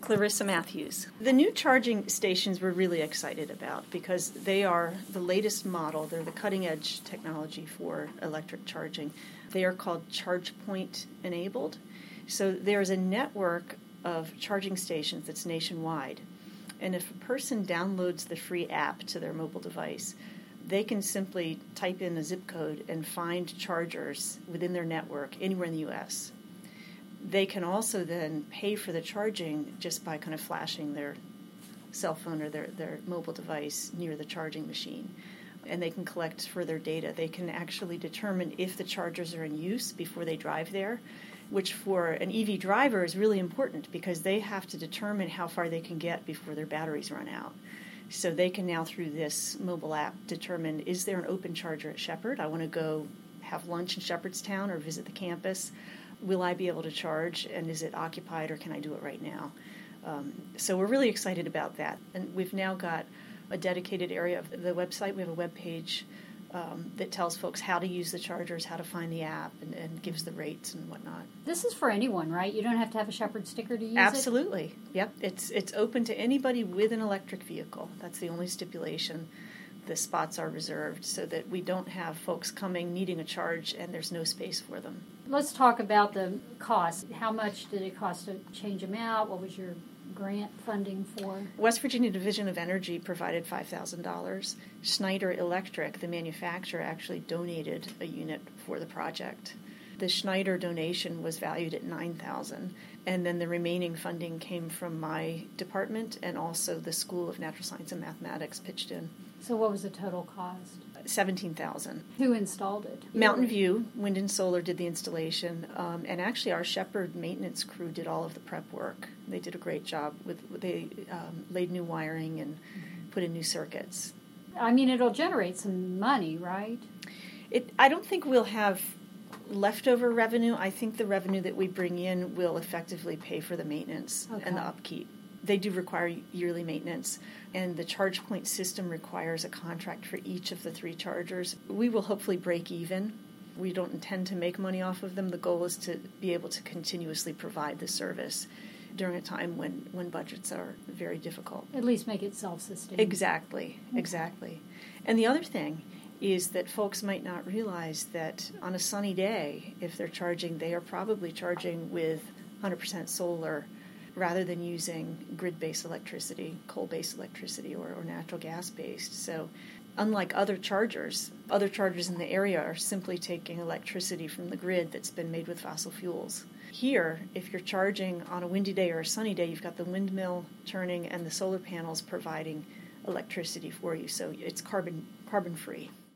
Clarissa Matthews. The new charging stations we're really excited about because they are the latest model. They're the cutting-edge technology for electric charging. They are called ChargePoint enabled. So there's a network of charging stations that's nationwide. And if a person downloads the free app to their mobile device, they can simply type in a zip code and find chargers within their network anywhere in the U.S. They can also then pay for the charging just by kind of flashing their cell phone or their mobile device near the charging machine. And they can collect further data. They can actually determine if the chargers are in use before they drive there, which for an EV driver is really important because they have to determine how far they can get before their batteries run out. So they can now, through this mobile app, determine, is there an open charger at Shepherd? I want to go have lunch in Shepherdstown or visit the campus. Will I be able to charge, and is it occupied, or can I do it right now? So we're really excited about that. And we've now got a dedicated area of the website. We have a web page that tells folks how to use the chargers, how to find the app, and gives the rates and whatnot. This is for anyone, right? You don't have to have a Shepherd sticker to use Absolutely. Yep. It's open to anybody with an electric vehicle. That's the only stipulation. The spots are reserved so that we don't have folks coming needing a charge and there's no space for them. Let's talk about the cost. How much did it cost to change them out? What was your grant funding for? West Virginia Division of Energy provided $5,000. Schneider Electric, the manufacturer, actually donated a unit for the project. The Schneider donation was valued at $9,000, and then the remaining funding came from my department, and also the School of Natural Science and Mathematics pitched in. So what was the total cost? $17,000. Who installed it? Mountain View Wind and Solar did the installation, and actually our Shepherd maintenance crew did all of the prep work. They did a great job. They laid new wiring and put in new circuits. I mean, it'll generate some money, right? I don't think we'll have leftover revenue. I think the revenue that we bring in will effectively pay for the maintenance and the upkeep. They do require yearly maintenance, and the ChargePoint system requires a contract for each of the 3 chargers. We will hopefully break even. We don't intend to make money off of them. The goal is to be able to continuously provide the service during a time when budgets are very difficult. At least make it self-sustaining. Exactly. And the other thing is that folks might not realize that on a sunny day, if they're charging, they are probably charging with 100% solar rather than using grid-based electricity, coal-based electricity, or natural gas-based. So unlike other chargers in the area are simply taking electricity from the grid that's been made with fossil fuels. Here, if you're charging on a windy day or a sunny day, you've got the windmill turning and the solar panels providing electricity for you, so it's carbon-free.